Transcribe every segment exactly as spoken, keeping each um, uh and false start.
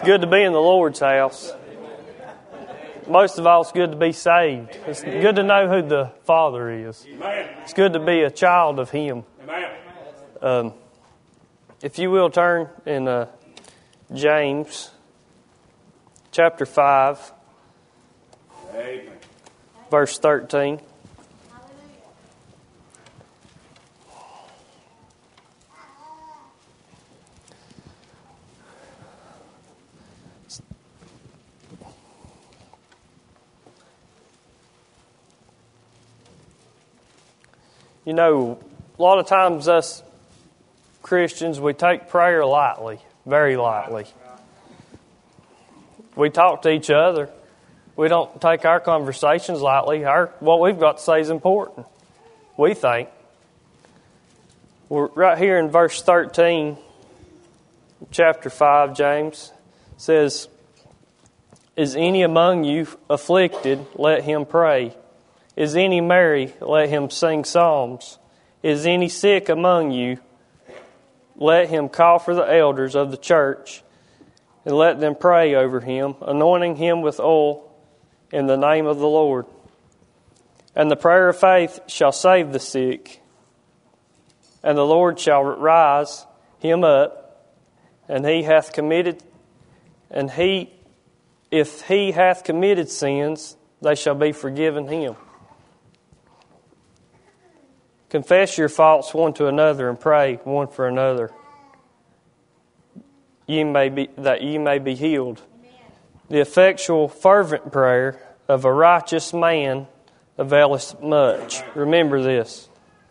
good to be in the Lord's house. Most of all, it's good to be saved. It's good to know who the Father is. It's good to be a child of Him. Um, if you will turn in uh, James chapter five, verse thirteen. You know, a lot of times us Christians, we take prayer lightly, very lightly. We talk to each other. We don't take our conversations lightly. Our what we've got to say is important, we think. We're right here in verse thirteen, chapter five, James says, "Is any among you afflicted? Let him pray. Is any merry? Let him sing psalms. Is any sick among you? Let him call for the elders of the church, and let them pray over him, anointing him with oil in the name of the Lord. And the prayer of faith shall save the sick, and the Lord shall rise him up, and he hath committed, and he, if he hath committed sins, they shall be forgiven him. Confess your faults one to another and pray one for another, ye may be, that ye may be healed. Amen. The effectual, fervent prayer of a righteous man availeth much." Remember this.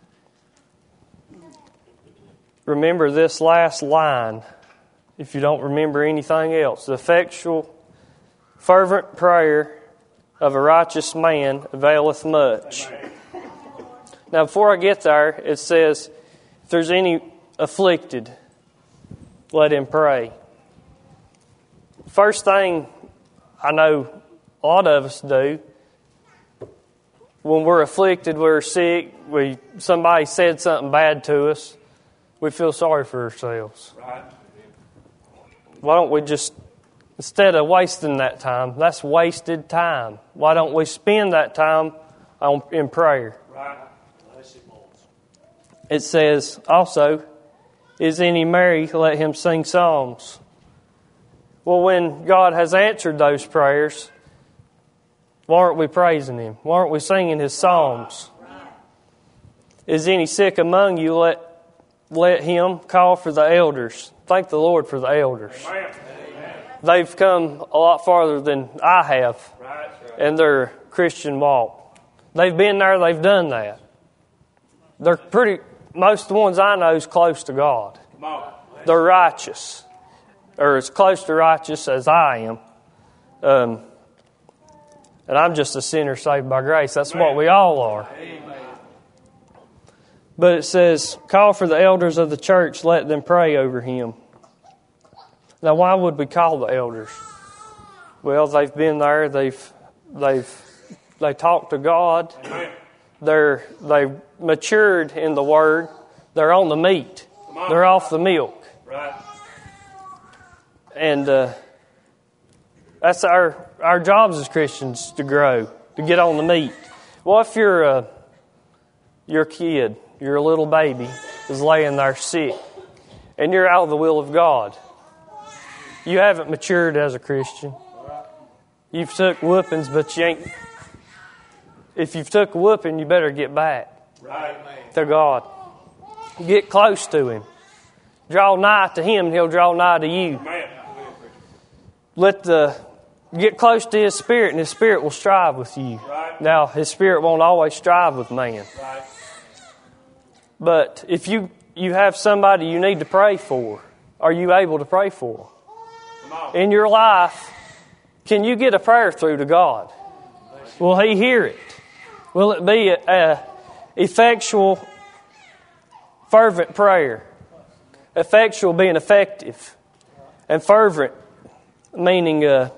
Remember this last line, if you don't remember anything else. The effectual, fervent prayer of a righteous man availeth much. Amen. Now, before I get there, it says, if there's any afflicted, let him pray. First thing I know a lot of us do, when we're afflicted, we're sick, we somebody said something bad to us, we feel sorry for ourselves. Right. Why don't we just, instead of wasting that time, that's wasted time. Why don't we spend that time on, in prayer? Right. It says also, "Is any merry? Let him sing psalms." Well, when God has answered those prayers, why aren't we praising Him? Why aren't we singing His psalms? "Is any sick among you? Let let him call for the elders." Thank the Lord for the elders. Amen. They've come a lot farther than I have in their Christian walk. They've been there, they've done that. They're pretty, most of the ones I know is close to God. They're righteous, or as close to righteous as I am. Um, and I'm just a sinner saved by grace. That's what we all are. But it says, "Call for the elders of the church, let them pray over him." Now, why would we call the elders? Well, they've been there. They've they've they talked to God. They're they've matured in the Word. They're on the meat. They're off the milk. Right. And uh, that's our our jobs as Christians, to grow, to get on the meat. Well, if you're a your kid, your little baby is laying there sick, and you're out of the will of God, you haven't matured as a Christian. You've took whoopings, but you ain't. If you've took a whooping, you better get back right. to God. Get close to Him. Draw nigh to Him, and He'll draw nigh to you. Let the get close to His Spirit, and His Spirit will strive with you. Right. Now, His Spirit won't always strive with man. Right. But if you, you have somebody you need to pray for, are you able to pray for them? In your life, can you get a prayer through to God? Will He hear it? Will it be a, a effectual, fervent prayer? Effectual being effective, and fervent meaning uh,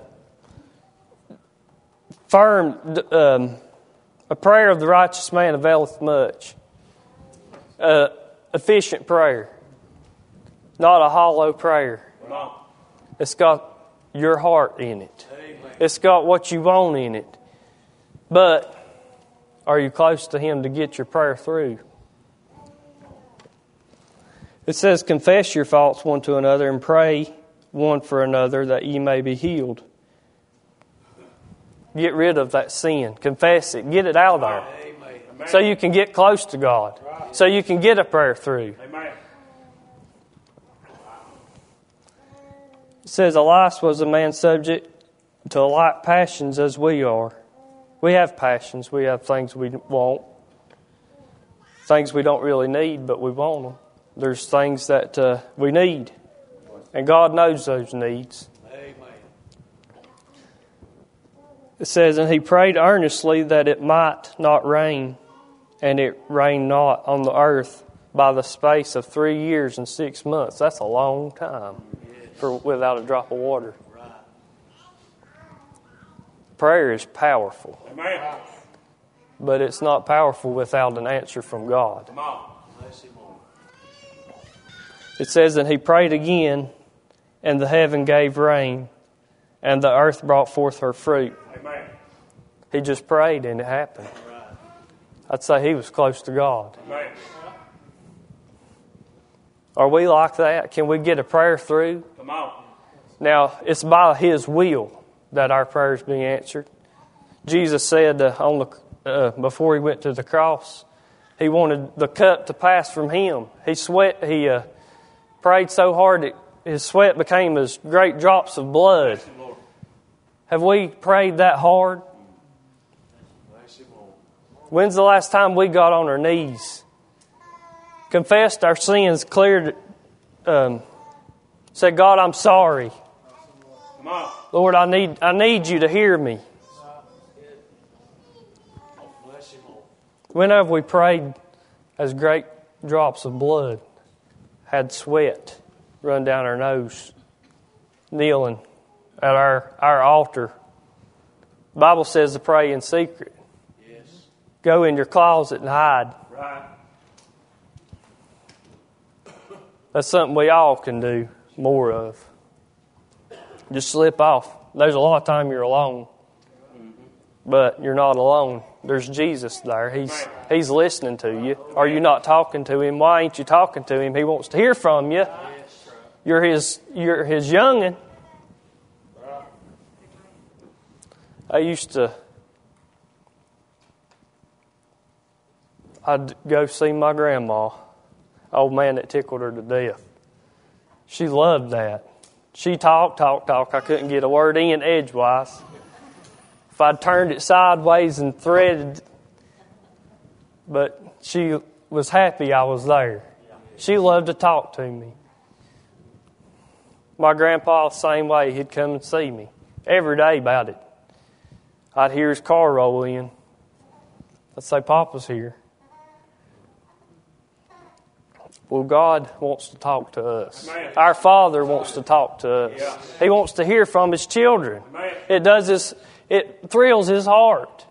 firm. Um, a prayer of the righteous man availeth much. Uh, efficient prayer, not a hollow prayer. It's got your heart in it. It's got what you want in it. But are you close to Him to get your prayer through? It says, confess your faults one to another and pray one for another that ye may be healed. Get rid of that sin. Confess it. Get it out of there. Amen. So you can get close to God. Right. So you can get a prayer through. Amen. It says, Elias was a man subject to like passions as we are. We have passions. We have things we want. Things we don't really need, but we want them. There's things that uh, we need. And God knows those needs. It says, and he prayed earnestly that it might not rain, and it rained not on the earth by the space of three years and six months. That's a long time for without a drop of water. Prayer is powerful. Amen. But it's not powerful without an answer from God. Come on. It says, and he prayed again, and the heaven gave rain, and the earth brought forth her fruit. Amen. He just prayed and it happened. Right. I'd say he was close to God. Amen. Are we like that? Can we get a prayer through? Come on. Now, it's by His will that our prayers be answered. Jesus said uh, on the uh, before He went to the cross, He wanted the cup to pass from Him. He sweat. He uh, prayed so hard that His sweat became as great drops of blood. Have we prayed that hard? When's the last time we got on our knees, confessed our sins, cleared, um, said, God, I'm sorry. Lord, I need I need you to hear me. When have we prayed as great drops of blood, had sweat run down our nose, kneeling at our, our altar? The Bible says to pray in secret. Yes. Go in your closet and hide. Right. That's something we all can do more of. Just slip off. There's a lot of time you're alone. Mm-hmm. But you're not alone. There's Jesus there. He's He's listening to you. Are you not talking to Him? Why ain't you talking to Him? He wants to hear from you. You're His you're His youngin'. I used to, I'd go see my grandma, old man that tickled her to death. She loved that. She talked, talked, talked. I couldn't get a word in edgewise. If I'd turned it sideways and threaded, but she was happy I was there. She loved to talk to me. My grandpa, the same way, he'd come and see me every day about it. I'd hear his car roll in. I'd say, Papa's here. Well, God wants to talk to us. Amen. Our Father wants to talk to us. Yeah. He wants to hear from His children. Amen. It does this. It thrills His heart.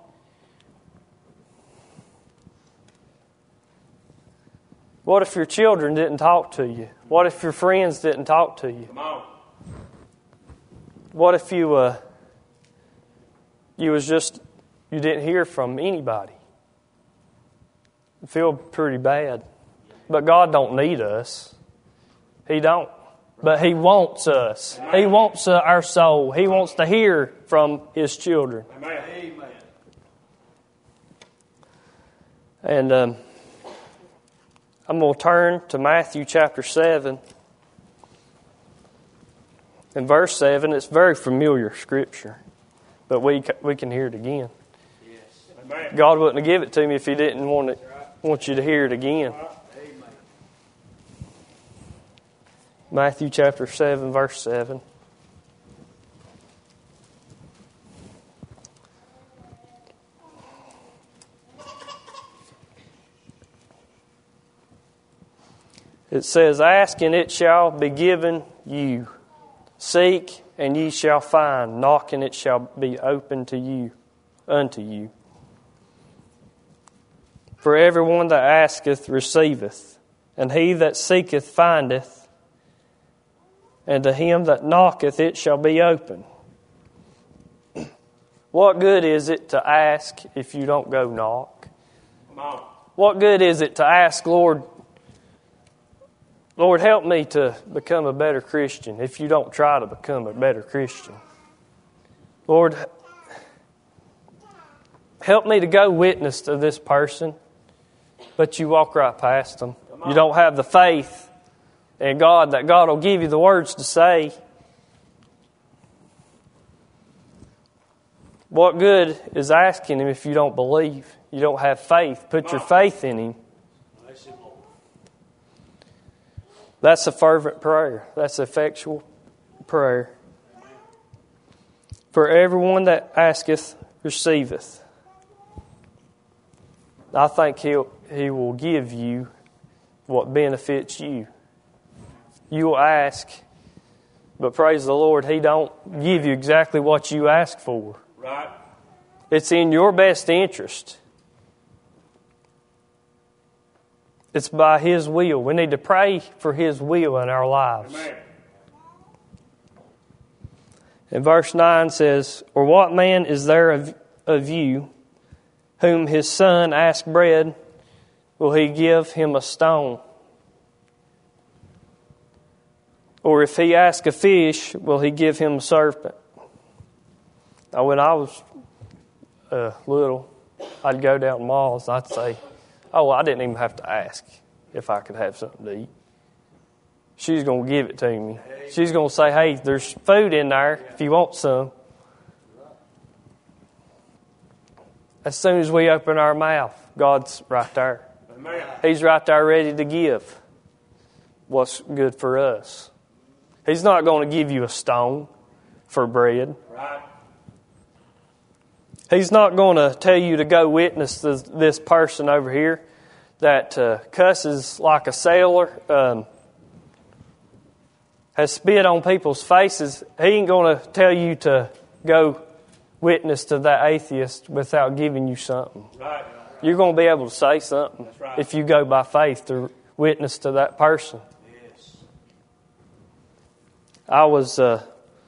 What if your children didn't talk to you? What if your friends didn't talk to you? Come on. What if you uh, you was just you didn't hear from anybody? You feel pretty bad. But God don't need us. He don't. But He wants us. He wants uh, our soul. He wants to hear from His children. Amen. And um, I'm going to turn to Matthew chapter seven. In verse seven, it's very familiar scripture. But we we can hear it again. Yes. God wouldn't have given it to me if He didn't want it, want you to hear it again. Matthew chapter seven, verse seven. It says, ask and it shall be given you. Seek and ye shall find. Knock and it shall be opened to you, unto you. For everyone that asketh receiveth, and he that seeketh findeth, and to him that knocketh it shall be open. What good is it to ask if you don't go knock? Come on. What good is it to ask, Lord, Lord, help me to become a better Christian, if you don't try to become a better Christian? Lord, help me to go witness to this person, but you walk right past them. You don't have the faith in God that God will give you the words to say. What good is asking Him if you don't believe? You don't have faith. Put your faith in Him. That's a fervent prayer. That's effectual prayer. For everyone that asketh, receiveth. I think He'll, He will give you what benefits you. You will ask, but praise the Lord, He don't give you exactly what you ask for. Right. It's in your best interest. It's by His will. We need to pray for His will in our lives. Amen. And verse nine says, Or what man is there of, of you, whom his son ask bread, will he give him a stone? Or if he ask a fish, will he give him a serpent? Now, when I was uh, little, I'd go down to malls and I'd say, oh, I didn't even have to ask if I could have something to eat. She's going to give it to me. She's going to say, hey, there's food in there if you want some. As soon as we open our mouth, God's right there. Amen. He's right there ready to give what's good for us. He's not going to give you a stone for bread. Right. He's not going to tell you to go witness to this person over here that uh, cusses like a sailor, um, has spit on people's faces. He ain't going to tell you to go witness to that atheist without giving you something. Right. You're going to be able to say something right. if you go by faith to witness to that person. Yes. I was uh,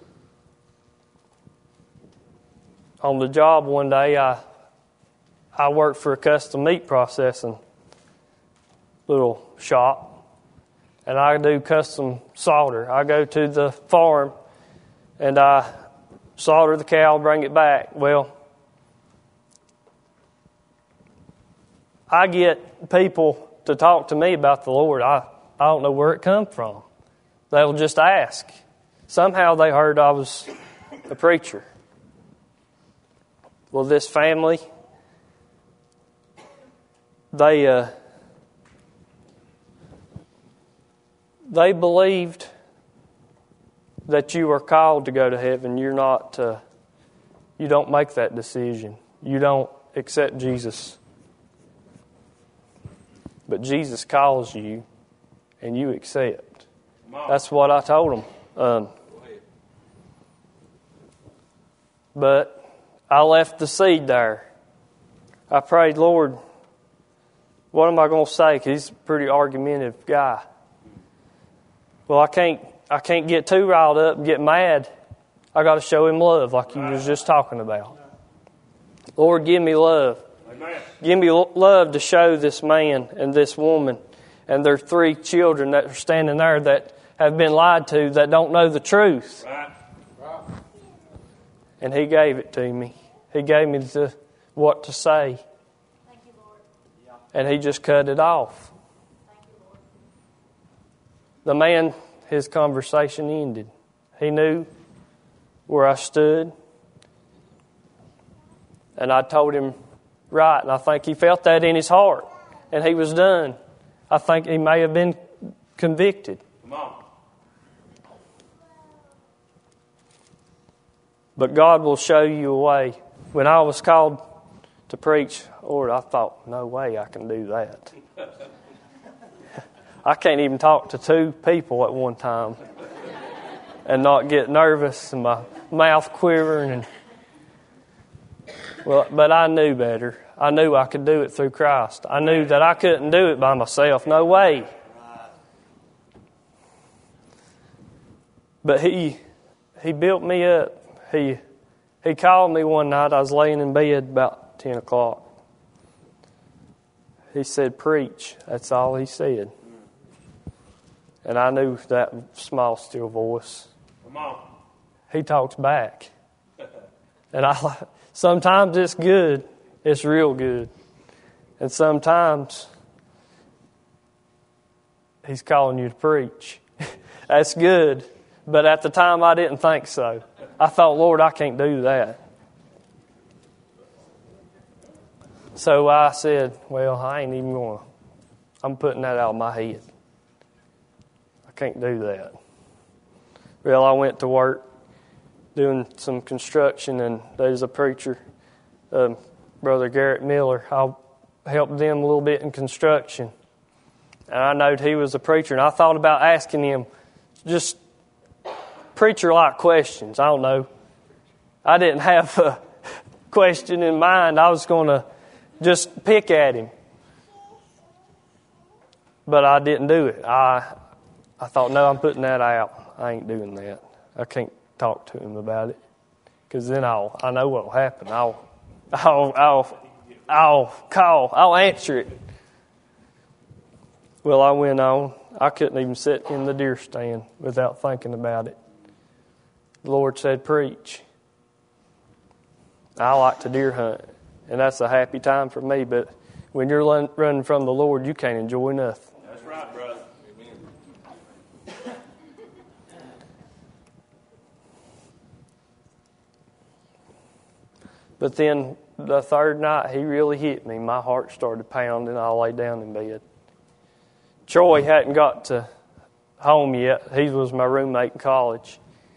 on the job one day. I I worked for a custom meat processing little shop, and I do custom slaughter. I go to the farm and I slaughter the cow, bring it back. Well, I get people to talk to me about the Lord. I, I don't know where it come from. They'll just ask. Somehow they heard I was a preacher. Well, this family, they uh, they believed that you are called to go to heaven. You're not. Uh, you don't make that decision. You don't accept Jesus. But Jesus calls you, and you accept. That's what I told them. Um, but I left the seed there. I prayed, Lord, what am I going to say? Because he's a pretty argumentative guy. Well, I can't. I can't get too riled up and get mad. I got to show him love, like you was just talking about. Lord, give me love. Amen. Give me love to show this man and this woman and their three children that are standing there that have been lied to, that don't know the truth. Right. And he gave it to me. He gave me the, what to say. Thank you, Lord. And he just cut it off. Thank you, Lord. The man, his conversation ended. He knew where I stood. And I told him right, and I think he felt that in his heart. And he was done. I think he may have been convicted. Come on. But God will show you a way. When I was called to preach, Lord, I thought, no way I can do that. I can't even talk to two people at one time and not get nervous and my mouth quivering. And well, but I knew better. I knew I could do it through Christ. I knew that I couldn't do it by myself. No way. But he he built me up. He he called me one night. I was laying in bed about ten o'clock. He said, "Preach." That's all he said. And I knew that small, still voice. Come on. He talks back. And I sometimes it's good. It's real good. And sometimes he's calling you to preach. That's good. But at the time, I didn't think so. I thought, Lord, I can't do that. So I said, well, I ain't even going to. I'm putting that out of my head. I can't do that. Well, I went to work doing some construction, and there's a preacher, um, Brother Garrett Miller. I helped them a little bit in construction. And I knowed he was a preacher, and I thought about asking him just preacher-like questions. I don't know. I didn't have a question in mind. I was going to just pick at him. But I didn't do it. I I thought, no, I'm putting that out. I ain't doing that. I can't talk to him about it. Because then I'll, I know what will happen. I'll, I'll, I'll, I'll call. I'll answer it. Well, I went on. I couldn't even sit in the deer stand without thinking about it. The Lord said, preach. I like to deer hunt, and that's a happy time for me, but when you're running from the Lord, you can't enjoy nothing. That's right, brother. Amen. But then the third night, he really hit me. My heart started pounding. I lay down in bed. Troy hadn't got to home yet. He was my roommate in college.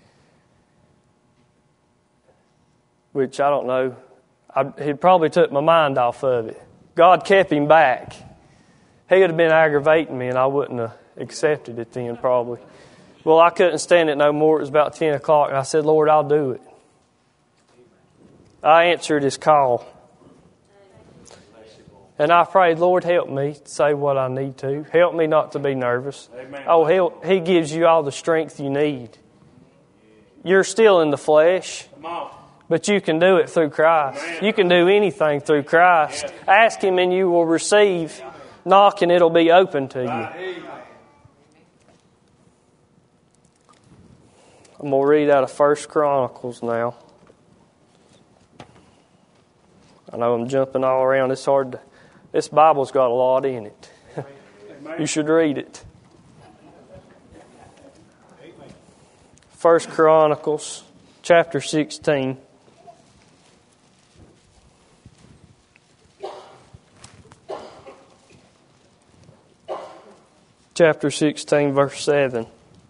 Which I don't know. I, he probably took my mind off of it. God kept him back. He would have been aggravating me, and I wouldn't have accepted it then probably. Well, I couldn't stand it no more. It was about ten o'clock, and I said, Lord, I'll do it. I answered his call. And I prayed, Lord, help me say what I need to. Help me not to be nervous. Amen. Oh, he'll, He gives you all the strength you need. You're still in the flesh, Come on. but you can do it through Christ. Amen. You can do anything through Christ. Ask Him and you will receive. Knock and it'll be open to you. I'm going to read out of First Chronicles now. I know I'm jumping all around. It's hard to... This Bible's got a lot in it. You should read it. First Chronicles, chapter sixteen. Chapter sixteen, verse seven.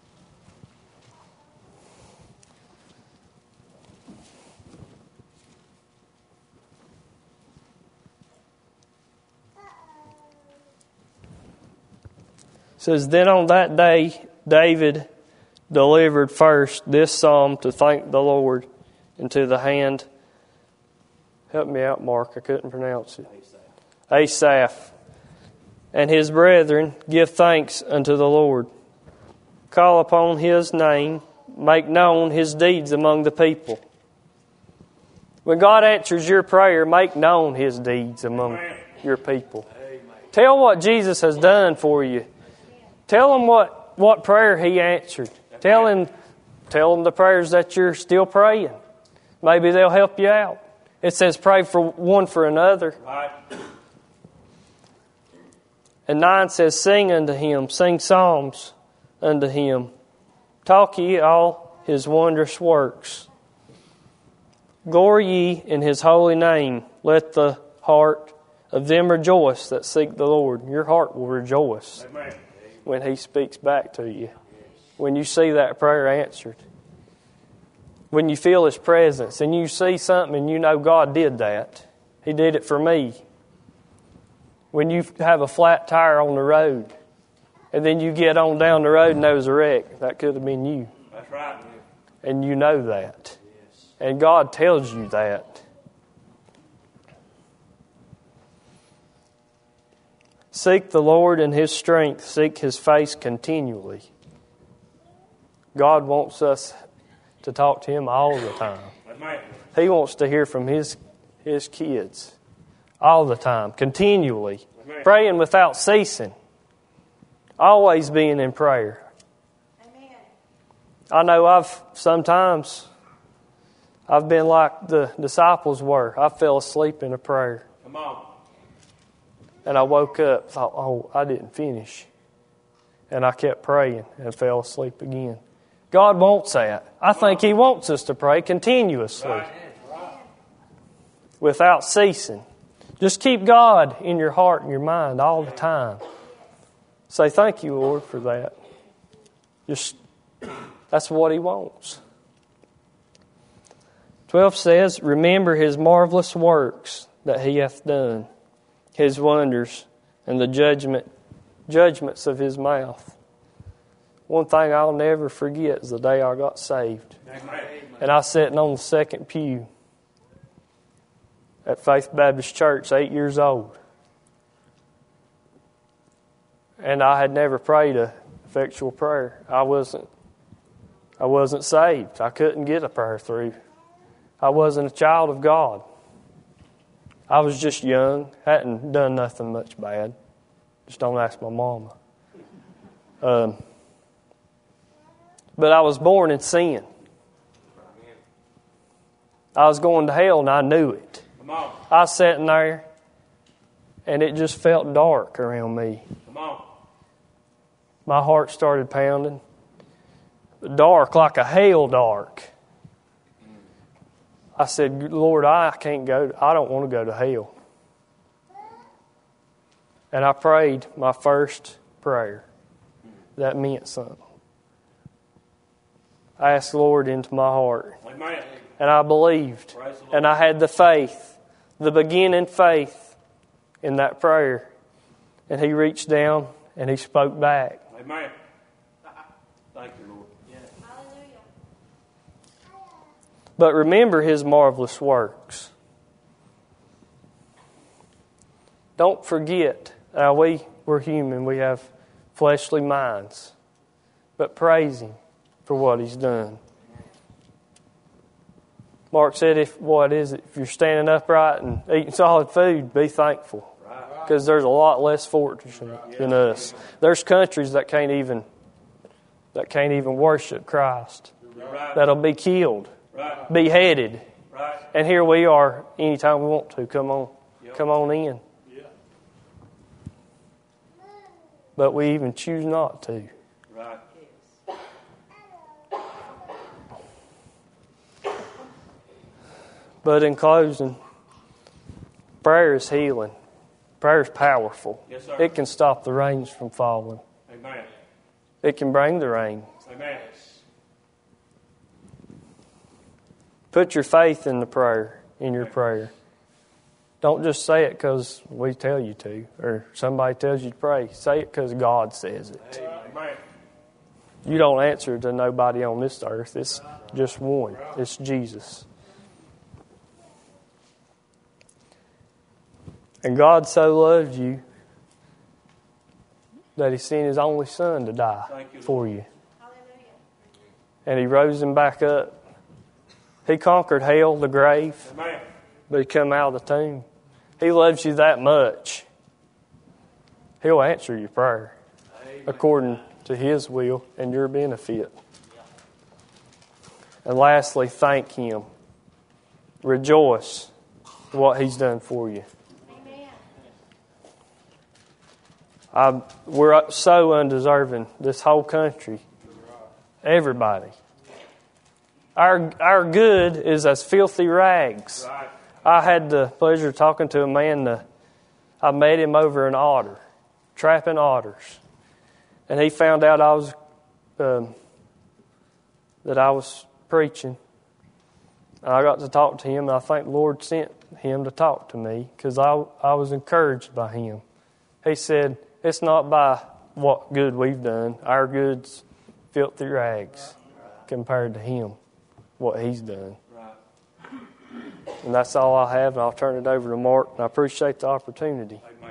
It says, then on that day, David delivered first this psalm to thank the Lord into the hand. Help me out, Mark. I couldn't pronounce it. Asaph. And his brethren, give thanks unto the Lord. Call upon His name. Make known His deeds among the people. When God answers your prayer, make known His deeds among Amen. Your people. Amen. Tell what Jesus has done for you. Tell Him what, what prayer He answered. Tell Him, tell Him the prayers that you're still praying. Maybe they'll help you out. It says pray for one for another. Right. And nine says, sing unto Him, sing psalms unto Him. Talk ye all His wondrous works. Glory ye in His holy name. Let the heart of them rejoice that seek the Lord. Your heart will rejoice. Amen. When He speaks back to you. When you see that prayer answered. When you feel His presence and you see something and you know God did that. He did it for me. When you have a flat tire on the road and then you get on down the road and there was a wreck, that could have been you. That's right. And you know that. And God tells you that. Seek the Lord in His strength. Seek His face continually. God wants us to talk to Him all the time. He wants to hear from His, his kids all the time, continually, praying without ceasing, always being in prayer. Amen. I know I've sometimes, I've been like the disciples were. I fell asleep in a prayer. Come on. And I woke up, thought, oh, I didn't finish. And I kept praying and fell asleep again. God wants that. I think He wants us to pray continuously, Right. without ceasing. Just keep God in your heart and your mind all the time. Say, thank you, Lord, for that. Just, that's what He wants. twelve says, remember His marvelous works that He hath done, His wonders, and the judgment, judgments of His mouth. One thing I'll never forget is the day I got saved. Amen. And I was sitting on the second pew at Faith Baptist Church, eight years old. And I had never prayed a effectual prayer. I wasn't I wasn't saved. I couldn't get a prayer through. I wasn't a child of God. I was just young, hadn't done nothing much bad. Just don't ask my mama. Um, but I was born in sin. I was going to hell and I knew it. Come on. I was sitting there and it just felt dark around me. Come on. My heart started pounding. Dark, like a hell dark. I said, Lord, I can't go, I don't want to go to hell. And I prayed my first prayer. That meant something. I asked the Lord into my heart. Amen. And I believed. Praise the Lord. And I had the faith, the beginning faith in that prayer. And He reached down and He spoke back. Amen. Thank you, Lord. Hallelujah. But remember His marvelous works. Don't forget. Now we, we're human. We have fleshly minds. But praise Him for what He's done. Mark said, if what is it? If you're standing upright and eating solid food, be thankful. Because there's a lot less fortunate than us. There's countries that can't even that can't even worship Christ. Right. That'll be killed, Right. beheaded. Right. And here we are anytime we want to. Come on. Yep. Come on in. Yeah. But we even choose not to. Right. But in closing, prayer is healing. Prayer is powerful. Yes, sir. It can stop the rains from falling. Amen. It can bring the rain. Amen. Put your faith in the prayer, in your prayer. Don't just say it because we tell you to, or somebody tells you to pray. Say it because God says it. Amen. You don't answer to nobody on this earth. It's just one. It's Jesus. And God so loved you that He sent His only Son to die Thank you, for Lord. you. Hallelujah. And He rose Him back up. He conquered hell, the grave, Amen. but He come out of the tomb. He loves you that much. He'll answer your prayer according to His will and your benefit. And lastly, thank Him. Rejoice in what He's done for you. Amen. I, we're so undeserving, this whole country. Everybody. Our our good is as filthy rags. Right. I had the pleasure of talking to a man. Uh, I met him over an otter, trapping otters. And he found out I was um, that I was preaching. And I got to talk to him, and I think the Lord sent him to talk to me because I, I was encouraged by him. He said, it's not by what good we've done. Our good's filthy rags compared to him, what he's done. Right. And that's all I have, and I'll turn it over to Mark, and I appreciate the opportunity. Amen.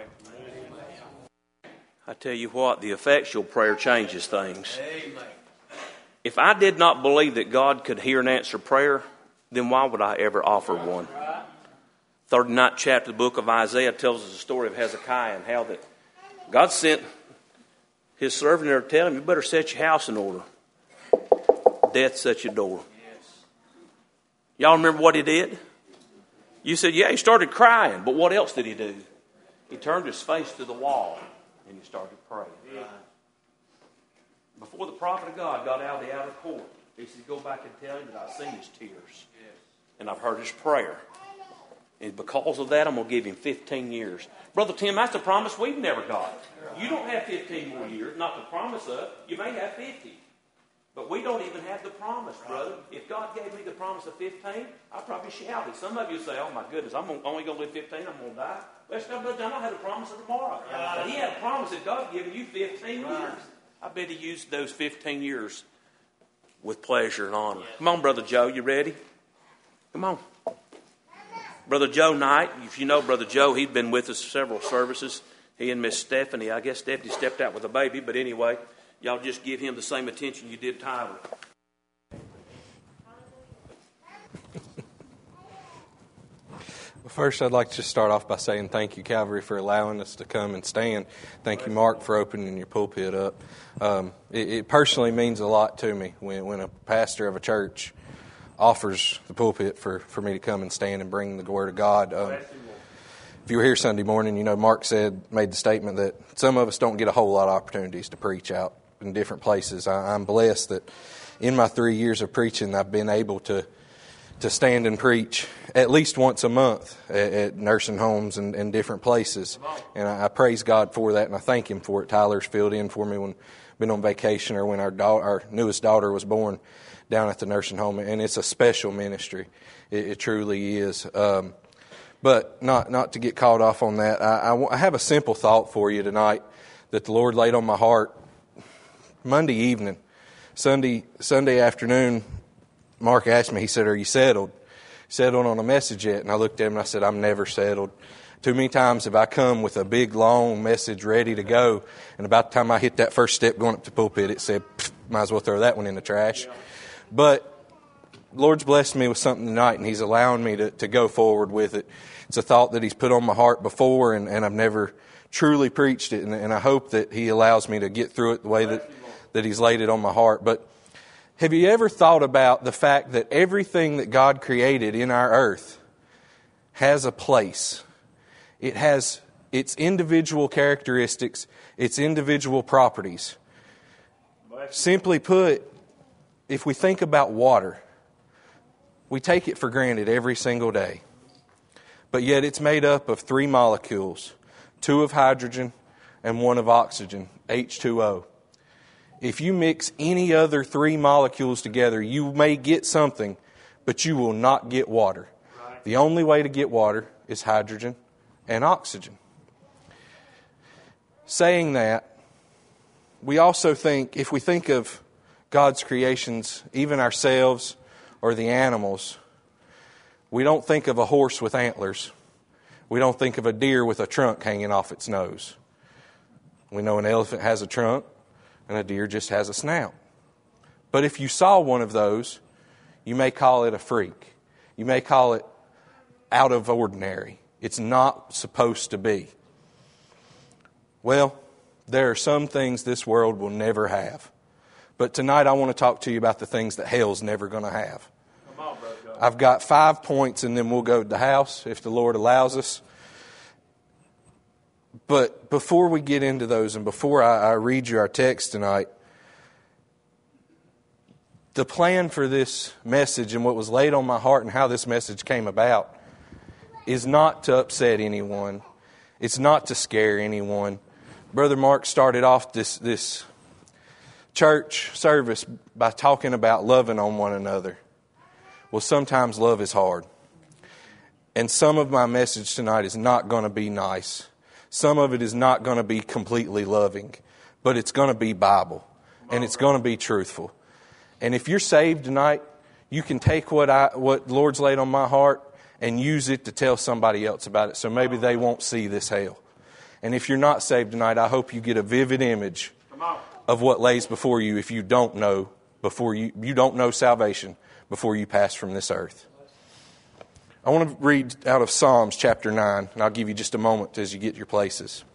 I tell you what, the effectual prayer changes things. If I did not believe that God could hear and answer prayer, then why would I ever offer one? thirty-ninth chapter of the book of Isaiah tells us the story of Hezekiah and how that God sent his servant there to tell him, you better set your house in order. Death's at your door. Y'all remember what he did? You said, yeah, he started crying. But what else did he do? He turned his face to the wall and he started praying. Before the prophet of God got out of the outer court, he said, go back and tell him that I've seen his tears. And I've heard his prayer. And because of that, I'm going to give him fifteen years. Brother Tim, that's the promise we've never got. You don't have fifteen more years, not the promise of. You may have fifty. But we don't even have the promise, brother. If God gave me the promise of fifteen, I'd probably shout it. Some of you say, oh my goodness, I'm only going to live fifteen, I'm going to die. Let's go, Brother John, I had a promise of tomorrow. But he had a promise that God had given you fifteen years. I bet he used those fifteen years with pleasure and honor. Come on, Brother Joe, you ready? Come on. Brother Joe Knight, if you know Brother Joe, he'd been with us several services. He and Miss Stephanie, I guess Stephanie stepped out with a baby, but anyway, y'all just give him the same attention you did Tyler. Well, first, I'd like to just start off by saying thank you, Calvary, for allowing us to come and stand. Thank you, Mark, for opening your pulpit up. Um, it, it personally means a lot to me when, when a pastor of a church offers the pulpit for, for me to come and stand and bring the Word of God. Um, if you were here Sunday morning, you know, Mark said, made the statement that some of us don't get a whole lot of opportunities to preach out in different places. I, I'm blessed that in my three years of preaching, I've been able to to stand and preach at least once a month at, at nursing homes and, and different places. And I, I praise God for that, and I thank Him for it. Tyler's filled in for me when I've been on vacation or when our da- our newest daughter was born down at the nursing home, and it's a special ministry. It, it truly is. Um, but not not to get caught off on that, I, I, I have a simple thought for you tonight that the Lord laid on my heart Monday evening. Sunday Sunday afternoon, Mark asked me, he said, are you settled? Settled on a message yet? And I looked at him and I said, I'm never settled. Too many times have I come with a big, long message ready to go, and about the time I hit that first step going up to the pulpit, it said, might as well throw that one in the trash. But the Lord's blessed me with something tonight, and He's allowing me to, to go forward with it. It's a thought that He's put on my heart before, and, and I've never truly preached it, and, and I hope that He allows me to get through it the way that, that He's laid it on my heart. But have you ever thought about the fact that everything that God created in our earth has a place? It has its individual characteristics, its individual properties. Simply put, if we think about water, we take it for granted every single day. But yet it's made up of three molecules, two of hydrogen and one of oxygen, H two O. If you mix any other three molecules together, you may get something, but you will not get water. Right. The only way to get water is hydrogen and oxygen. Saying that, we also think, if we think of God's creations, even ourselves or the animals, we don't think of a horse with antlers. We don't think of a deer with a trunk hanging off its nose. We know an elephant has a trunk, and a deer just has a snout. But if you saw one of those, you may call it a freak. You may call it out of ordinary. It's not supposed to be. Well, there are some things this world will never have. But tonight I want to talk to you about the things that hell's never going to have. Come on, brother. I've got five points, and then we'll go to the house if the Lord allows us. But before we get into those, and before I, I read you our text tonight, the plan for this message and what was laid on my heart and how this message came about is not to upset anyone. It's not to scare anyone. Brother Mark started off this, this church service by talking about loving on one another. Well, sometimes love is hard. And some of my message tonight is not going to be nice. Some of it is not going to be completely loving, but it's going to be Bible, and it's going to be truthful. And if you're saved tonight, you can take what I what the Lord's laid on my heart and use it to tell somebody else about it, so maybe they won't see this hell. And if you're not saved tonight, I hope you get a vivid image of what lays before you if you don't know before you, you don't know salvation before you pass from this earth. I want to read out of Psalms chapter nine, and I'll give you just a moment as you get your places.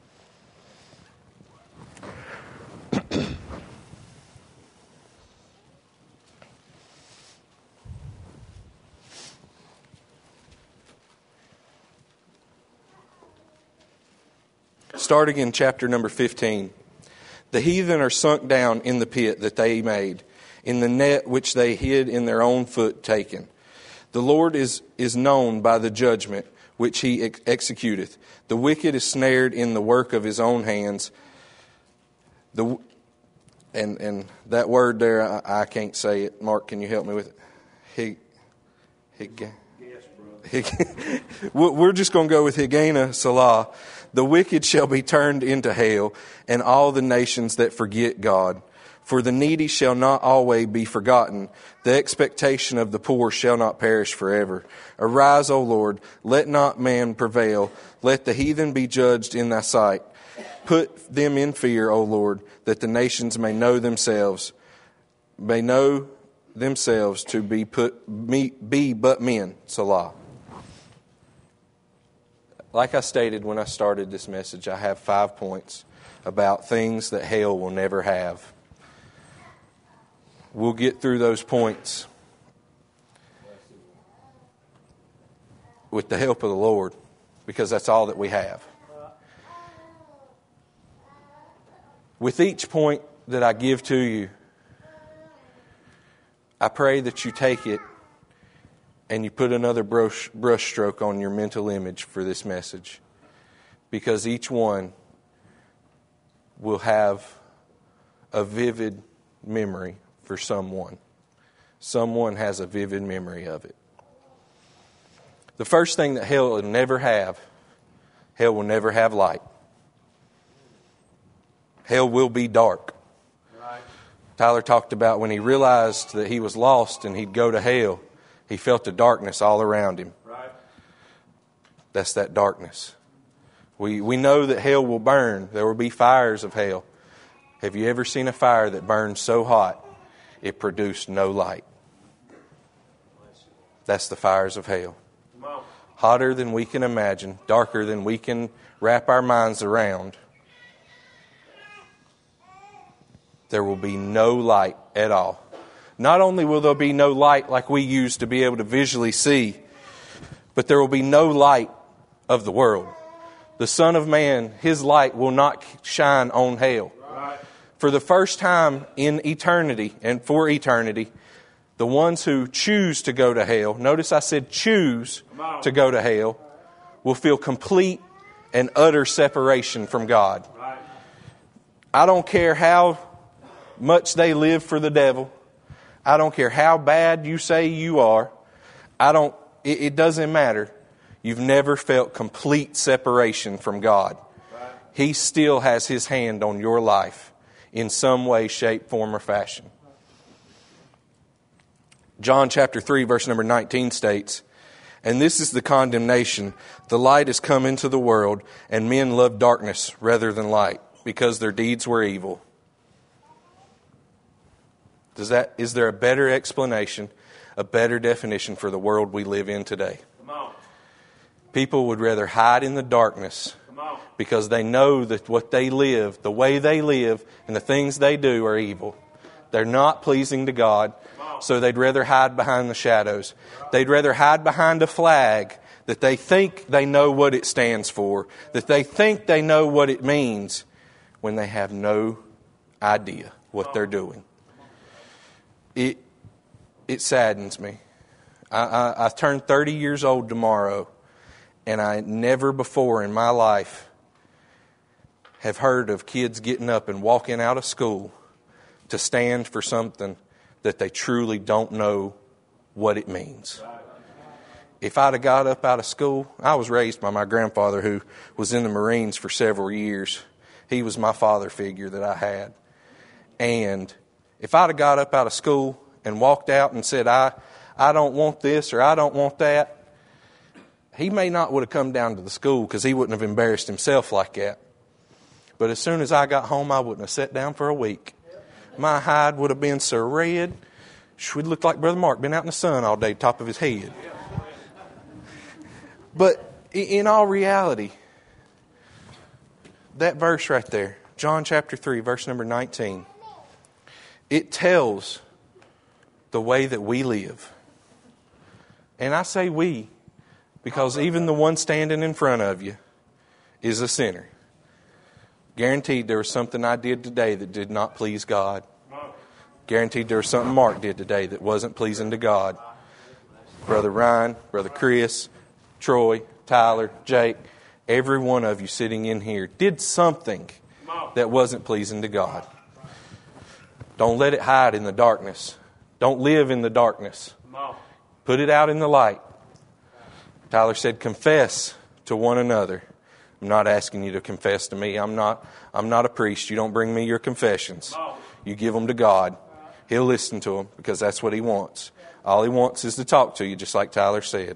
Starting in chapter number fifteen. The heathen are sunk down in the pit that they made, in the net which they hid in their own foot taken. The Lord is, is known by the judgment which he ex- executeth. The wicked is snared in the work of his own hands. The and and that word there, I, I can't say it. Mark, can you help me with it? Hig, hig, yes, brother. Hig, we're just going to go with Higana Salah. The wicked shall be turned into hail, and all the nations that forget God. For the needy shall not always be forgotten. The expectation of the poor shall not perish forever. Arise, O Lord, let not man prevail. Let the heathen be judged in thy sight. Put them in fear, O Lord, that the nations may know themselves, may know themselves to be put be but men. Salah. Like I stated when I started this message, I have five points about things that hell will never have. We'll get through those points with the help of the Lord, because that's all that we have. With each point that I give to you, I pray that you take it and you put another brush, brush stroke on your mental image for this message, because each one will have a vivid memory for someone. Someone has a vivid memory of it. The first thing that hell will never have, hell will never have light. Hell will be dark. Right. Tyler talked about when he realized that he was lost and he'd go to hell, he felt the darkness all around him. Right. That's that darkness. We we know that hell will burn. There will be fires of hell. Have you ever seen a fire that burned so hot it produced no light? That's the fires of hell. Hotter than we can imagine, darker than we can wrap our minds around. There will be no light at all. Not only will there be no light like we use to be able to visually see, but there will be no light of the world. The Son of Man, His light will not shine on hell. For the first time in eternity, and for eternity, the ones who choose to go to hell, notice I said choose to go to hell, will feel complete and utter separation from God. I don't care how much they live for the devil. I don't care how bad you say you are. I don't. It, it doesn't matter. You've never felt complete separation from God. He still has His hand on your life in some way, shape, form, or fashion. John chapter three, verse number nineteen states, "And this is the condemnation. The light has come into the world, and men love darkness rather than light, because their deeds were evil." Does that, is there a better explanation, a better definition for the world we live in today? Come on. People would rather hide in the darkness because they know that what they live, the way they live, and the things they do are evil. They're not pleasing to God, so they'd rather hide behind the shadows. They'd rather hide behind a flag that they think they know what it stands for, that they think they know what it means, when they have no idea what they're doing. It it saddens me. I, I, I turned thirty years old tomorrow, and I never before in my life have heard of kids getting up and walking out of school to stand for something that they truly don't know what it means. If I'd have got up out of school, I was raised by my grandfather who was in the Marines for several years. He was my father figure that I had. And if I'd have got up out of school and walked out and said, I, I don't want this or I don't want that, he may not would have come down to the school because he wouldn't have embarrassed himself like that. But as soon as I got home, I wouldn't have sat down for a week. My hide would have been so red, we'd look like Brother Mark, been out in the sun all day, top of his head. But in all reality, that verse right there, John chapter three, verse number nineteen, it tells the way that we live. And I say we, because even the one standing in front of you is a sinner. Guaranteed there was something I did today that did not please God. Guaranteed there was something Mark did today that wasn't pleasing to God. Brother Ryan, Brother Chris, Troy, Tyler, Jake, every one of you sitting in here did something that wasn't pleasing to God. Don't let it hide in the darkness. Don't live in the darkness. Put it out in the light. Tyler said, confess to one another. I'm not asking you to confess to me. I'm not, I'm not a priest. You don't bring me your confessions. You give them to God. He'll listen to them because that's what He wants. All He wants is to talk to you, just like Tyler said.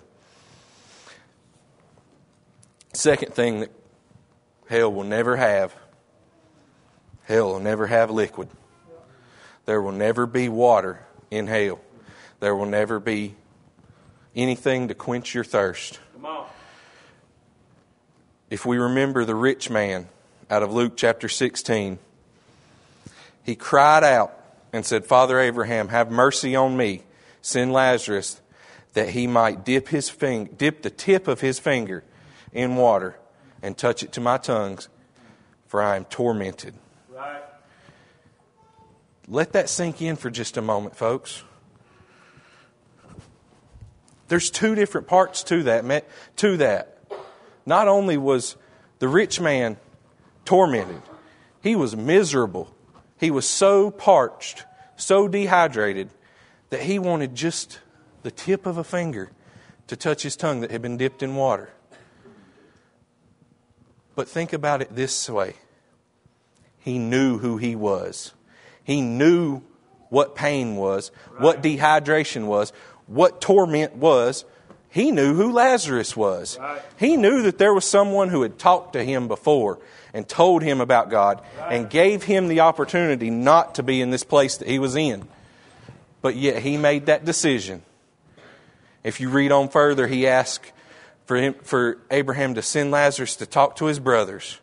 Second thing that hell will never have, hell will never have liquid. There will never be water in hell. There will never be anything to quench your thirst. Come on. If we remember the rich man out of Luke chapter sixteen, he cried out and said, Father Abraham, have mercy on me. Send Lazarus that he might dip his finger, dip the tip of his finger in water and touch it to my tongues, for I am tormented. Right. Let that sink in for just a moment, folks. There's two different parts to that. To that. Not only was the rich man tormented, he was miserable. He was so parched, so dehydrated, that he wanted just the tip of a finger to touch his tongue that had been dipped in water. But think about it this way. He knew who he was. He knew what pain was, what dehydration was, what torment was. He knew who Lazarus was. Right. He knew that there was someone who had talked to him before and told him about God, right, and gave him the opportunity not to be in this place that he was in. But yet he made that decision. If you read on further, he asked for him, for Abraham to send Lazarus to talk to his brothers.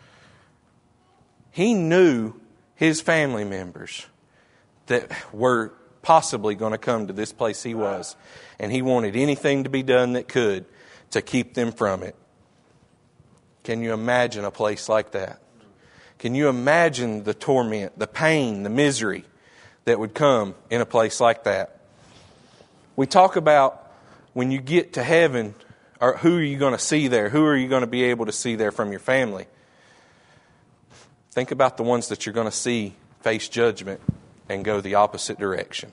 He knew his family members that were possibly going to come to this place he was. And he wanted anything to be done that could to keep them from it. Can you imagine a place like that? Can you imagine the torment, the pain, the misery that would come in a place like that? We talk about when you get to heaven, or who are you going to see there? Who are you going to be able to see there from your family? Think about the ones that you're going to see face judgment and go the opposite direction.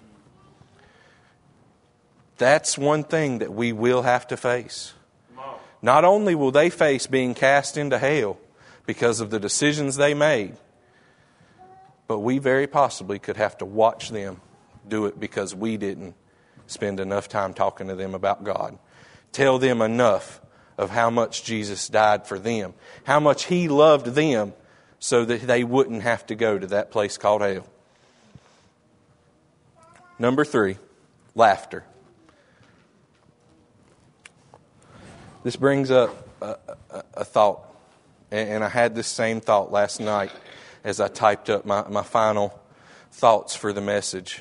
That's one thing that we will have to face. Not only will they face being cast into hell because of the decisions they made, but we very possibly could have to watch them do it because we didn't spend enough time talking to them about God. Tell them enough of how much Jesus died for them, how much He loved them, so that they wouldn't have to go to that place called hell. Number three, laughter. This brings up a, a, a thought, and I had this same thought last night as I typed up my, my final thoughts for the message.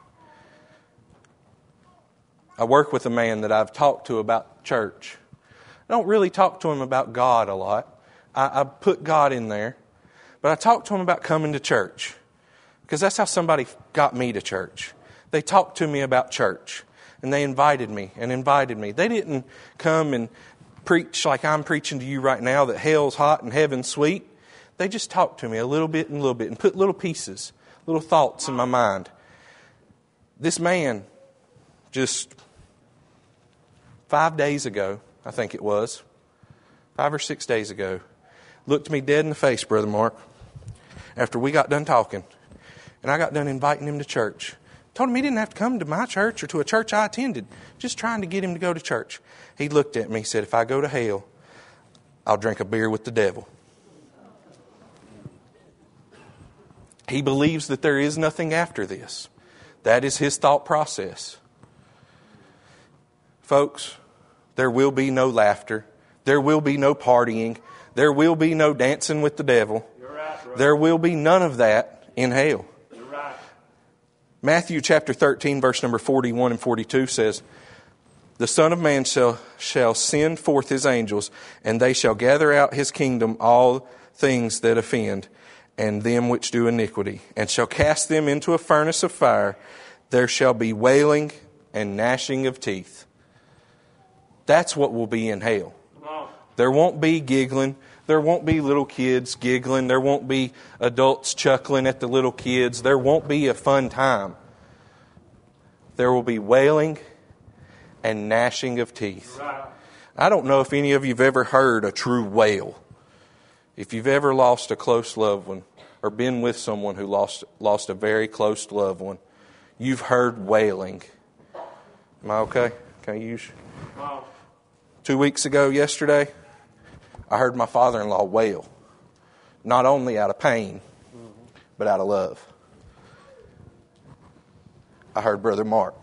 I work with a man that I've talked to about church. I don't really talk to him about God a lot. I, I put God in there, but I talked to him about coming to church, because that's how somebody got me to church. They talked to me about church, and they invited me and invited me. They didn't come and preach like I'm preaching to you right now, that hell's hot and heaven's sweet. They just talked to me a little bit and a little bit and put little pieces, little thoughts in my mind. This man, just five days ago, I think it was, five or six days ago, looked me dead in the face, Brother Mark, after we got done talking. And I got done inviting him to church. Told him he didn't have to come to my church or to a church I attended. Just trying to get him to go to church. He looked at me and said, if I go to hell, I'll drink a beer with the devil. He believes that there is nothing after this. That is his thought process. Folks, there will be no laughter. There will be no partying. There will be no dancing with the devil. You're right, brother. There will be none of that in hell. You're right. Matthew chapter thirteen, verse number forty-one and forty-two says, "The Son of Man shall, shall send forth his angels, and they shall gather out his kingdom all things that offend, and them which do iniquity, and shall cast them into a furnace of fire. There shall be wailing and gnashing of teeth." That's what will be in hell. There won't be giggling. There won't be little kids giggling. There won't be adults chuckling at the little kids. There won't be a fun time. There will be wailing and gnashing of teeth. I don't know if any of you have ever heard a true wail. If you've ever lost a close loved one or been with someone who lost lost a very close loved one, you've heard wailing. Am I okay? Can I use? Two weeks ago, yesterday, I heard my father-in-law wail. Not only out of pain, but out of love. I heard Brother Mark.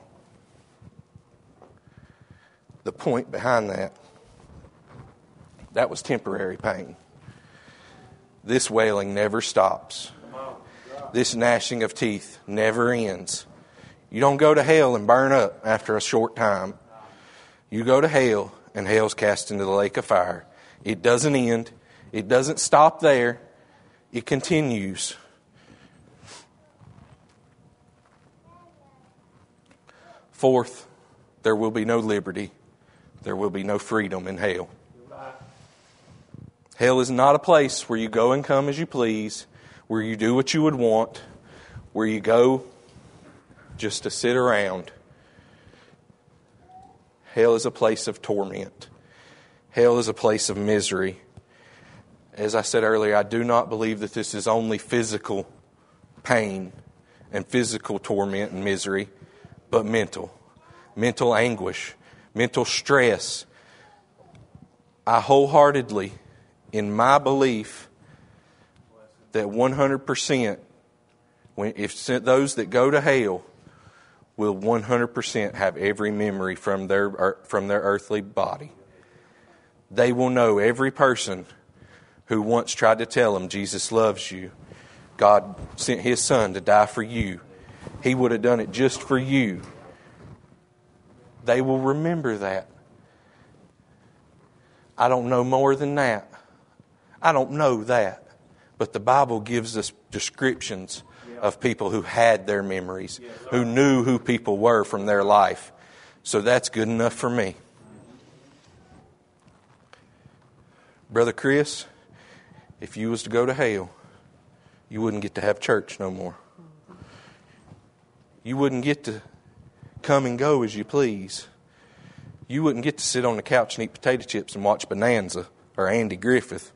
The point behind that, that was temporary pain. This wailing never stops. This gnashing of teeth never ends. You don't go to hell and burn up after a short time. You go to hell, and hell's cast into the lake of fire. It doesn't end. It doesn't stop there. It continues. Fourth, there will be no liberty. There will be no freedom in hell. Hell is not a place where you go and come as you please, where you do what you would want, where you go just to sit around. Hell is a place of torment. Hell is a place of misery. As I said earlier, I do not believe that this is only physical pain and physical torment and misery, but mental. Mental anguish, mental stress. I wholeheartedly, in my belief, that one hundred percent, when, if those that go to hell will one hundred percent have every memory from their from their earthly body. They will know every person who once tried to tell them Jesus loves you. God sent His Son to die for you. He would have done it just for you. They will remember that. I don't know more than that. I don't know that. But the Bible gives us descriptions of people who had their memories, who knew who people were from their life. So that's good enough for me. Brother Chris, if you was to go to hell, you wouldn't get to have church no more. You wouldn't get to come and go as you please. You wouldn't get to sit on the couch and eat potato chips and watch Bonanza or Andy Griffith.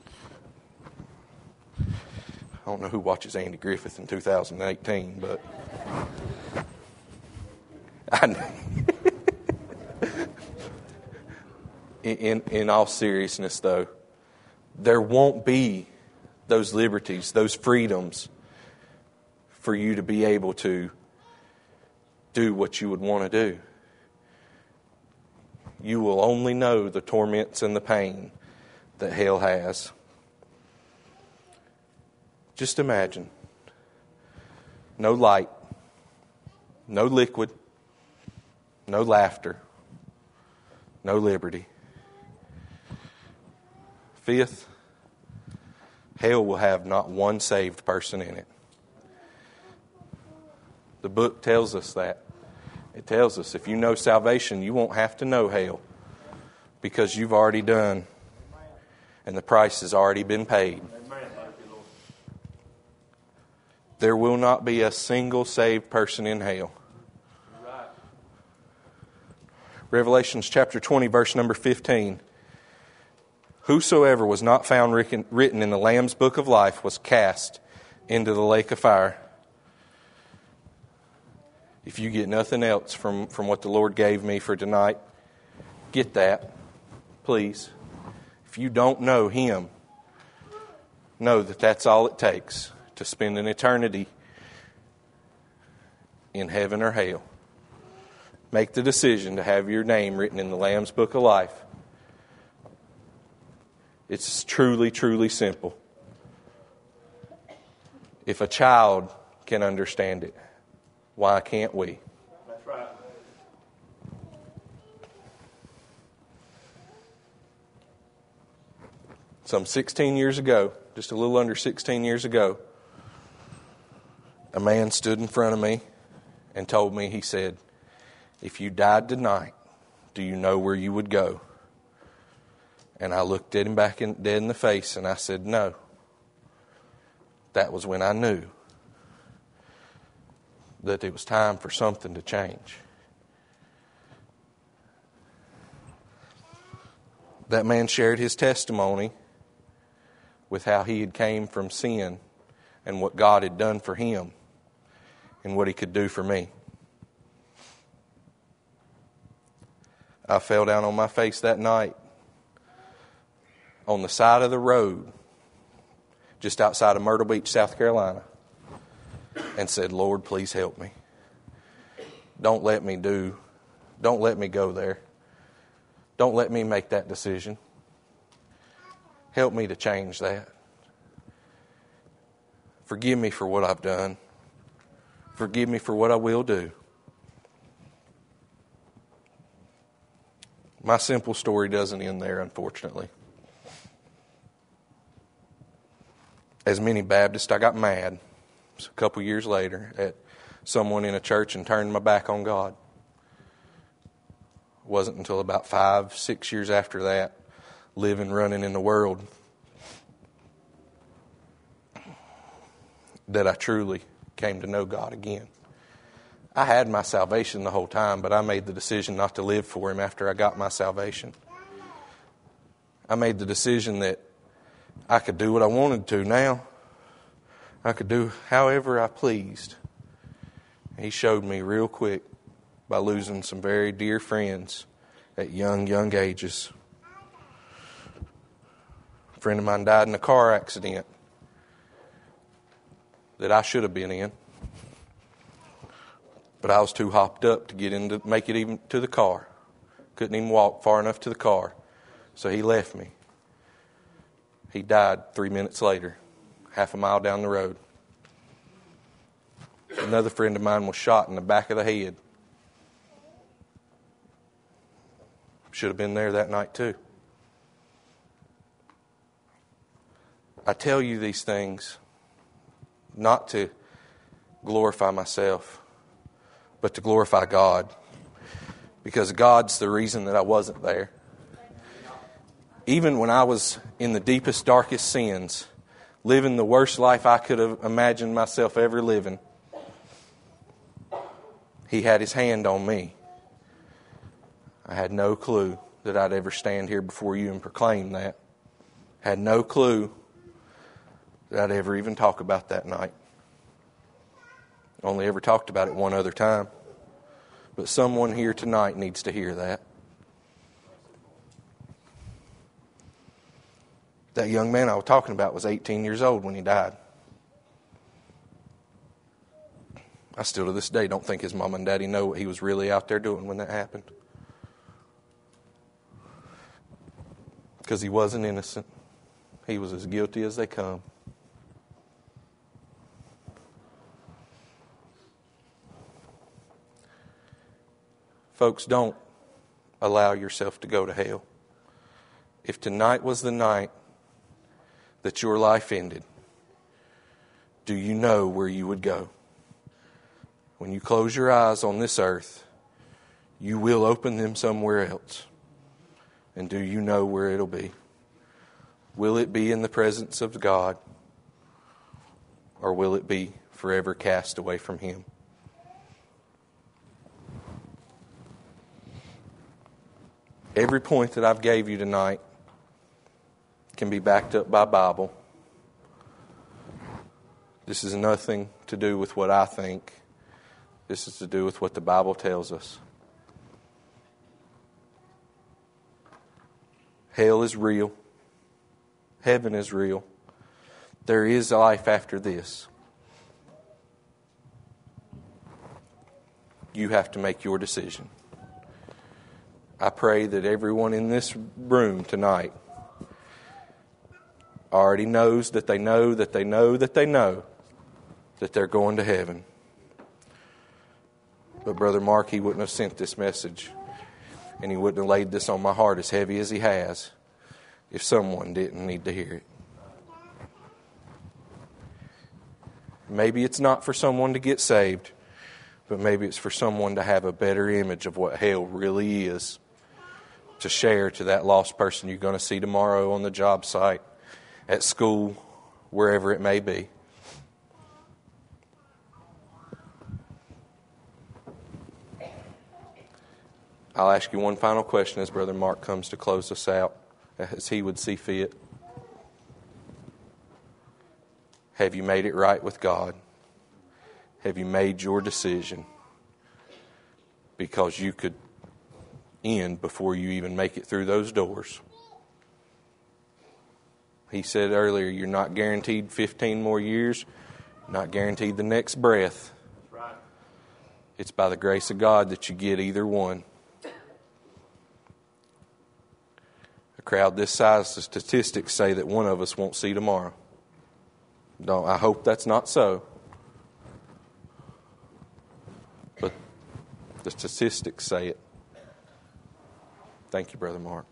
I don't know who watches Andy Griffith in two thousand eighteen, but I know. in, in all seriousness, though, there won't be those liberties, those freedoms for you to be able to do what you would want to do. You will only know the torments and the pain that hell has. Just imagine. No light. No liquid. No laughter. No liberty. Fifth, hell will have not one saved person in it. The book tells us that. It tells us if you know salvation, you won't have to know hell because you've already done and the price has already been paid. There will not be a single saved person in hell. Revelations chapter twenty, verse number fifteen. Whosoever was not found written in the Lamb's book of life was cast into the lake of fire. If you get nothing else from, from what the Lord gave me for tonight, get that, please. If you don't know Him, know that that's all it takes to spend an eternity in heaven or hell, make the decision to have your name written in the Lamb's Book of Life. It's truly, truly simple. If a child can understand it, why can't we? That's right. Some sixteen years ago, just a little under sixteen years ago, a man stood in front of me and told me, he said, "If you died tonight, do you know where you would go?" And I looked at him back in, dead in the face and I said, "No." That was when I knew that it was time for something to change. That man shared his testimony with how he had came from sin and what God had done for him and what he could do for me. I fell down on my face that night on the side of the road just outside of Myrtle Beach, South Carolina, and said, "Lord, please help me. Don't let me do, don't let me go there. Don't let me make that decision. Help me to change that. Forgive me for what I've done. Forgive me for what I will do." My simple story doesn't end there, unfortunately. As many Baptists, I got mad a couple years later at someone in a church and turned my back on God. It wasn't until about five, six years after that, living, running in the world, that I truly came to know God again. I had my salvation the whole time, but I made the decision not to live for Him after I got my salvation. I made the decision that I could do what I wanted to now. I could do however I pleased. He showed me real quick by losing some very dear friends at young, young ages. A friend of mine died in a car accident that I should have been in. But I was too hopped up to get in to make it even to the car. Couldn't even walk far enough to the car. So he left me. He died three minutes later, half a mile down the road. Another friend of mine was shot in the back of the head. Should have been there that night too. I tell you these things not to glorify myself, but to glorify God. Because God's the reason that I wasn't there. Even when I was in the deepest, darkest sins, living the worst life I could have imagined myself ever living, He had His hand on me. I had no clue that I'd ever stand here before you and proclaim that. Had no clue that I'd ever even talk about that night. Only ever talked about it one other time. But someone here tonight needs to hear that. That young man I was talking about was eighteen years old when he died. I still to this day don't think his mom and daddy know what he was really out there doing when that happened. Because he wasn't innocent. He was as guilty as they come. Folks, don't allow yourself to go to hell. If tonight was the night that your life ended, do you know where you would go? When you close your eyes on this earth, you will open them somewhere else. And do you know where it'll be? Will it be in the presence of God? Or will it be forever cast away from Him? Every point that I've gave you tonight can be backed up by Bible. This is nothing to do with what I think. This is to do with what the Bible tells us. Hell is real. Heaven is real. there is a life after this. You have to make your decision. I pray that everyone in this room tonight already knows that they know that they know that they know that they're going to heaven. But Brother Mark, he wouldn't have sent this message, and he wouldn't have laid this on my heart as heavy as he has if someone didn't need to hear it. Maybe it's not for someone to get saved, but maybe it's for someone to have a better image of what hell really is, to share to that lost person you're going to see tomorrow on the job site, at school, wherever it may be. I'll ask you one final question as Brother Mark comes to close us out, as he would see fit. Have you made it right with God? Have you made your decision? Because you could end before you even make it through those doors. He said earlier, you're not guaranteed fifteen more years, not guaranteed the next breath. That's right. It's by the grace of God that you get either one. A crowd this size, the statistics say that one of us won't see tomorrow. Don't, I hope that's not so. But the statistics say it. Thank you, Brother Mark.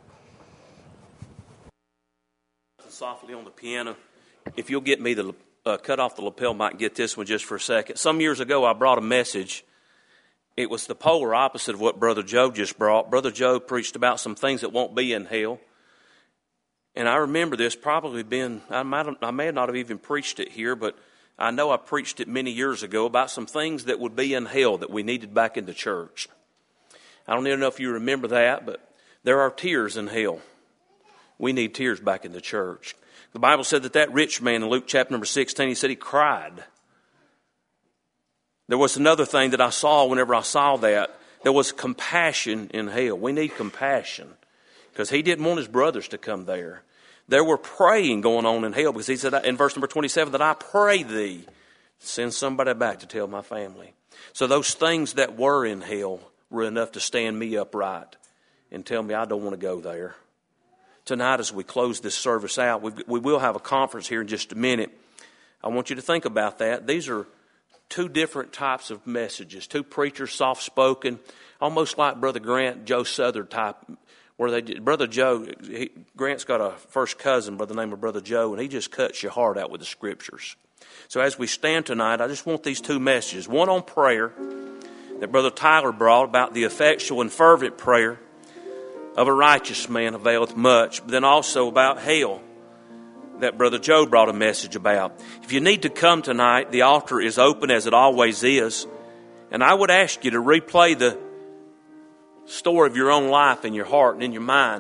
Softly on the piano. If you'll get me the uh, cut off the lapel mic, get this one just for a second. Some years ago, I brought a message. It was the polar opposite of what Brother Joe just brought. Brother Joe preached about some things that won't be in hell. And I remember this probably been, I, might have, I may not have even preached it here, but I know I preached it many years ago about some things that would be in hell that we needed back in the church. I don't even know if you remember that, but there are tears in hell. We need tears back in the church. The Bible said that that rich man in Luke chapter number sixteen, he said he cried. There was another thing that I saw whenever I saw that. There was compassion in hell. We need compassion because he didn't want his brothers to come there. There were praying going on in hell because he said in verse number twenty-seven that I pray thee, send somebody back to tell my family. So those things that were in hell were enough to stand me upright and tell me I don't want to go there. Tonight, as we close this service out, we've, we will have a conference here in just a minute. I want you to think about that. These are two different types of messages. Two preachers, soft-spoken, almost like Brother Grant, Joe Southern type. Where they, Brother Joe, he, Grant's got a first cousin by the name of Brother Joe, and he just cuts your heart out with the Scriptures. So as we stand tonight, I just want these two messages. One on prayer that Brother Tyler brought about the effectual and fervent prayer of a righteous man availeth much, but then also about hell that Brother Joe brought a message about. If you need to come tonight, the altar is open as it always is, and I would ask you to replay the story of your own life in your heart and in your mind.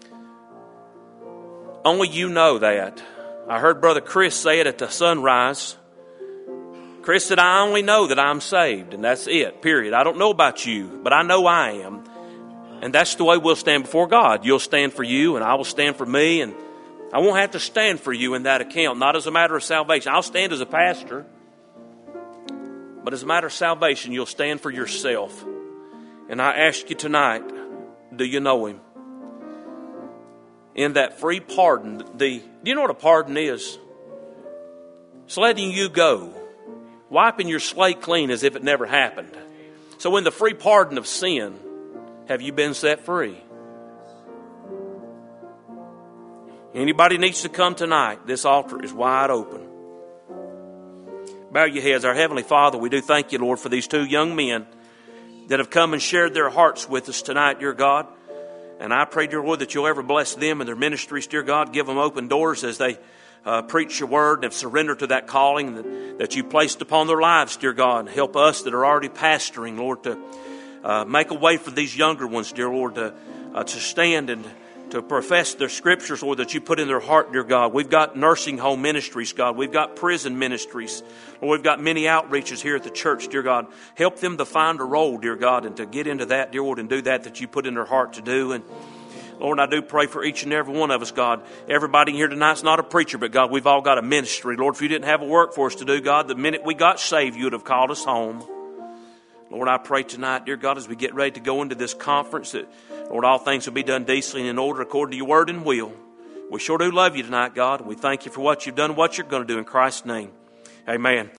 Only you know that. I heard Brother Chris say it at the sunrise. Chris said, I only know that I'm saved, and that's it, period. I don't know about you, but I know I am. And that's the way we'll stand before God. You'll stand for you, and I will stand for me, and I won't have to stand for you in that account, not as a matter of salvation. I'll stand as a pastor, but as a matter of salvation, you'll stand for yourself. And I ask you tonight, do you know Him? In that free pardon, the do you know what a pardon is? It's letting you go, wiping your slate clean as if it never happened. So in the free pardon of sin, have you been set free? Anybody needs to come tonight, this altar is wide open. Bow your heads. Our Heavenly Father, we do thank you, Lord, for these two young men that have come and shared their hearts with us tonight, dear God. And I pray, dear Lord, that you'll ever bless them and their ministries, dear God. Give them open doors as they uh, preach your word and have surrendered to that calling that, that you placed upon their lives, dear God. And help us that are already pastoring, Lord, to uh, make a way for these younger ones, dear Lord, to, uh, to stand and to profess their scriptures, Lord, that you put in their heart, dear God. We've got nursing home ministries, God. We've got prison ministries. Lord, we've got many outreaches here at the church, dear God. Help them to find a role, dear God, and to get into that, dear Lord, and do that that you put in their heart to do. And Lord, I do pray for each and every one of us, God. Everybody here tonight's not a preacher, but God, we've all got a ministry. Lord, if you didn't have a work for us to do, God, the minute we got saved, you would have called us home. Lord, I pray tonight, dear God, as we get ready to go into this conference, that, Lord, all things will be done decently and in order according to your word and will. We sure do love you tonight, God. We thank you for what you've done and what you're going to do in Christ's name. Amen.